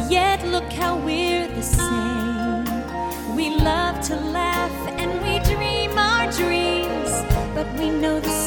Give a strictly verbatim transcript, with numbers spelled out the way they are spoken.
yet look how we're the same. We love to laugh and we dream our dreams, but we know the